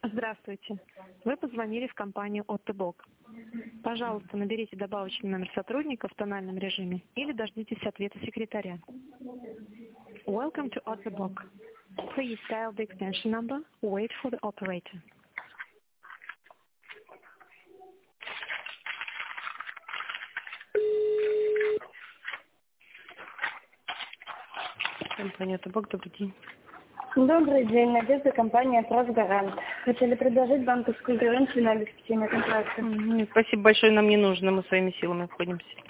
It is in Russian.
Здравствуйте. Вы позвонили в компанию Оттобок. Пожалуйста, наберите добавочный номер сотрудника в тональном режиме или дождитесь ответа секретаря. Welcome to Ottobock. Please dial the extension number. Wait for the operator. Компания Оттобок, добрый день. Добрый день, Надежда, компания «Тросгарант». Хотели предложить банковскую гарантию на обеспечение контракта. Нет, спасибо большое, нам не нужно, мы своими силами обходимся.